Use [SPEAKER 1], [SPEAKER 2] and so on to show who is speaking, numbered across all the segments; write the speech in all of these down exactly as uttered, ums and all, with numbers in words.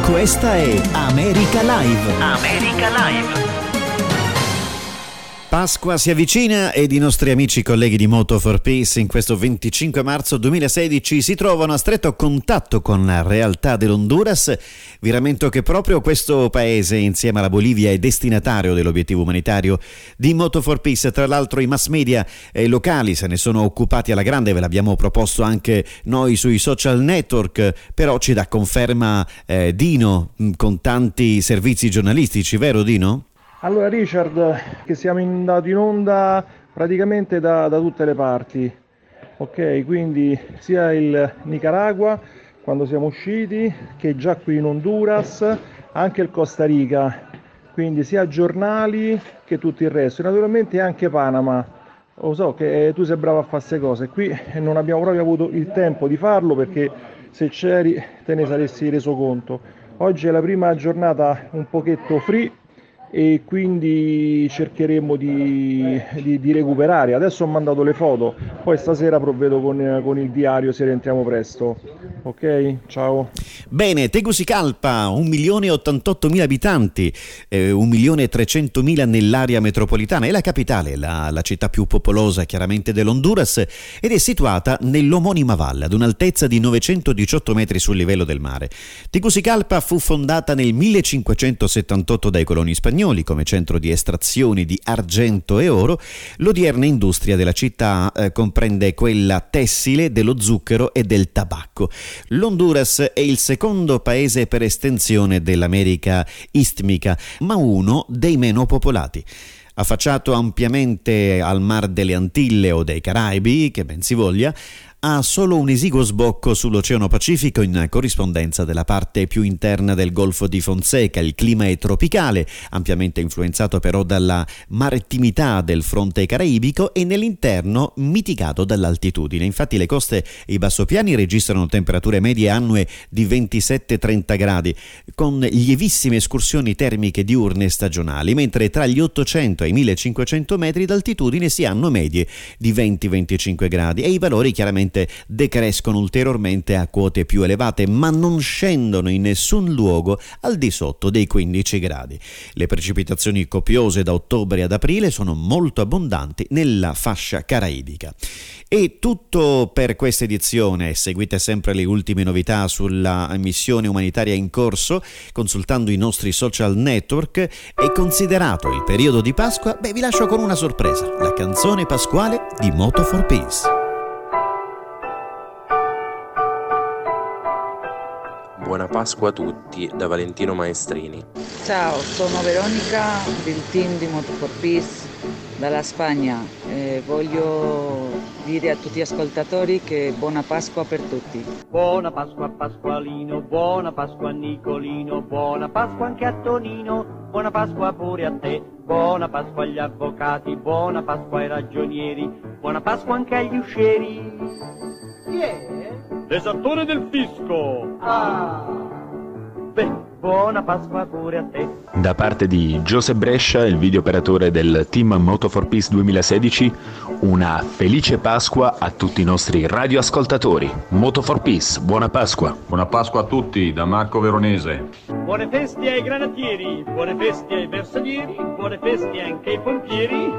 [SPEAKER 1] Questa è America Live.
[SPEAKER 2] America Live.
[SPEAKER 1] Pasqua si avvicina ed i nostri amici colleghi di Moto for Peace in questo venticinque marzo duemilasedici si trovano a stretto contatto con la realtà dell'Honduras. Vi rammento che proprio questo paese, insieme alla Bolivia, è destinatario dell'obiettivo umanitario di Moto for Peace. Tra l'altro i mass media eh, locali se ne sono occupati alla grande, ve l'abbiamo proposto anche noi sui social network, però ci dà conferma eh, Dino con tanti servizi giornalistici, vero Dino?
[SPEAKER 3] Allora Richard, che siamo andati in onda praticamente da, da tutte le parti, ok? Quindi sia il Nicaragua quando siamo usciti, che già qui in Honduras, anche il Costa Rica, quindi sia giornali che tutto il resto, e naturalmente anche Panama. Lo so che tu sei bravo a fare queste cose, qui non abbiamo proprio avuto il tempo di farlo perché se c'eri te ne saresti reso conto. Oggi è la prima giornata un pochetto free e quindi cercheremo di, di, di recuperare. Adesso ho mandato le foto, poi stasera provvedo con, con il diario se rientriamo presto. Ok, ciao.
[SPEAKER 1] Bene, Tegucigalpa, un milione e ottantottomila abitanti, eh, un milione e trecentomila nell'area metropolitana, è la capitale, la, la città più popolosa chiaramente dell'Honduras, ed è situata nell'omonima valle ad un'altezza di novecentodiciotto metri sul livello del mare. Tegucigalpa fu fondata nel millecinquecentosettantotto dai coloni spagnoli come centro di estrazioni di argento e oro. L'odierna industria della città eh, comprende quella tessile, dello zucchero e del tabacco. L'Honduras è il secondo paese per estensione dell'America istmica, ma uno dei meno popolati. Affacciato ampiamente al Mar delle Antille o dei Caraibi, che ben si voglia, ha solo un esiguo sbocco sull'Oceano Pacifico in corrispondenza della parte più interna del Golfo di Fonseca. Il clima è tropicale, ampiamente influenzato però dalla marittimità del fronte caraibico, e nell'interno mitigato dall'altitudine. Infatti le coste e i bassopiani registrano temperature medie annue di ventisette trenta gradi, con lievissime escursioni termiche diurne stagionali, mentre tra gli ottocento e i millecinquecento metri d'altitudine si hanno medie di venti venticinque gradi, e i valori chiaramente decrescono ulteriormente a quote più elevate, ma non scendono in nessun luogo al di sotto dei quindici gradi. Le precipitazioni copiose da ottobre ad aprile sono molto abbondanti nella fascia caraibica. E tutto per questa edizione. Seguite sempre le ultime novità sulla missione umanitaria in corso consultando i nostri social network, e considerato il periodo di Pasqua, beh, vi lascio con una sorpresa: la canzone pasquale di Moto for Peace.
[SPEAKER 4] Buona Pasqua a tutti da Valentino Maestrini.
[SPEAKER 5] Ciao, sono Veronica del team di Moto for Peace dalla Spagna. Eh, voglio dire a tutti gli ascoltatori che buona Pasqua per tutti.
[SPEAKER 6] Buona Pasqua a Pasqualino, buona Pasqua a Nicolino, buona Pasqua anche a Tonino, buona Pasqua pure a te, buona Pasqua agli avvocati, buona Pasqua ai ragionieri, buona Pasqua anche agli uscieri. Chi è? L'esattore del fisco. Ah. Beh, buona Pasqua pure a te.
[SPEAKER 7] Da parte di Giuseppe Brescia, il video operatore del team Moto for Peace duemilasedici, una felice Pasqua a tutti i nostri radioascoltatori. Moto for Peace, buona Pasqua.
[SPEAKER 8] Buona Pasqua a tutti da Marco Veronese.
[SPEAKER 6] Buone feste ai granatieri, buone feste ai bersaglieri, buone feste anche ai pompieri.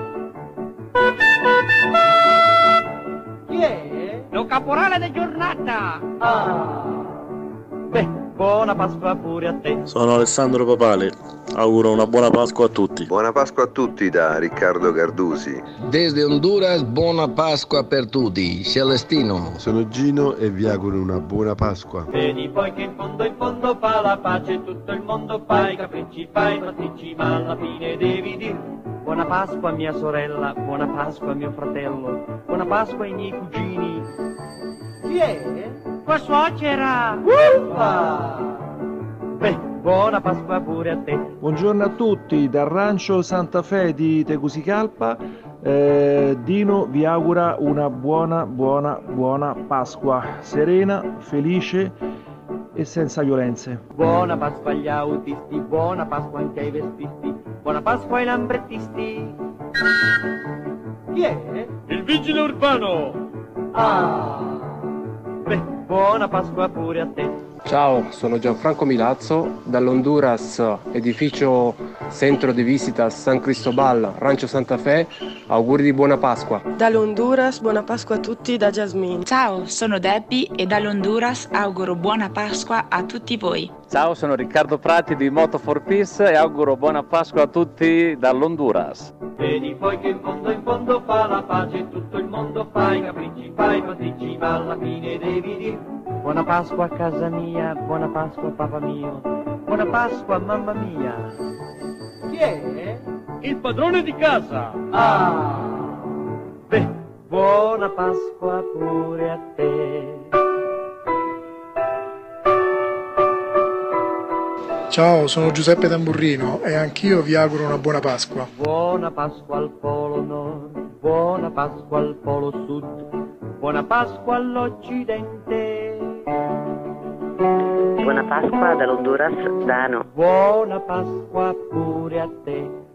[SPEAKER 6] Chi è? Lo caporale di giornata. Ah. Beh, buona Pasqua pure a te.
[SPEAKER 9] Sono Alessandro Papale, auguro una buona Pasqua a tutti.
[SPEAKER 10] Buona Pasqua a tutti da Riccardo Gardusi.
[SPEAKER 11] Desde Honduras, buona Pasqua per tutti. Celestino.
[SPEAKER 12] Sono Gino e vi auguro una buona Pasqua.
[SPEAKER 6] Vedi poi che in fondo in fondo fa la pace, tutto il mondo fa i capricci, fa i pasticci, ma alla fine devi dire buona Pasqua mia sorella, buona Pasqua mio fratello, buona Pasqua ai miei cugini. Chi è? Tua suocera! Uffa! Beh, buona Pasqua pure a te.
[SPEAKER 3] Buongiorno a tutti dal rancio Santa Fe di Tegucigalpa. Eh, Dino vi augura una buona, buona, buona Pasqua, serena, felice e senza violenze.
[SPEAKER 6] Buona Pasqua agli autisti, buona Pasqua anche ai vestisti, buona Pasqua ai lambrettisti. Chi è? Il vigile urbano. Ah! Beh, buona Pasqua pure a te.
[SPEAKER 2] Ciao, sono Gianfranco Milazzo, dall'Honduras, edificio Centro de Visitas San Cristobal, Rancho Santa Fe, auguri di buona Pasqua.
[SPEAKER 13] Dall'Honduras, buona Pasqua a tutti da Jasmine.
[SPEAKER 14] Ciao, sono Debbie e dall'Honduras auguro buona Pasqua a tutti voi.
[SPEAKER 15] Ciao, sono Riccardo Prati di Moto for Peace e auguro buona Pasqua a tutti dall'Honduras.
[SPEAKER 6] Vedi poi che in fondo in fondo fa la pace, tutto il mondo fa i capricci, fa i pasticci, ma alla fine devi dire buona Pasqua a casa mia, buona Pasqua papà mio, buona Pasqua mamma mia. Chi è? Il padrone di casa. Ah! Beh, buona Pasqua pure a te.
[SPEAKER 16] Ciao, sono Giuseppe Tamburrino e anch'io vi auguro una buona Pasqua.
[SPEAKER 6] Buona Pasqua al Polo Nord, buona Pasqua al Polo Sud, buona Pasqua all'Occidente.
[SPEAKER 17] Buona Pasqua dall'Honduras, Dano.
[SPEAKER 6] Buona Pasqua pure a te.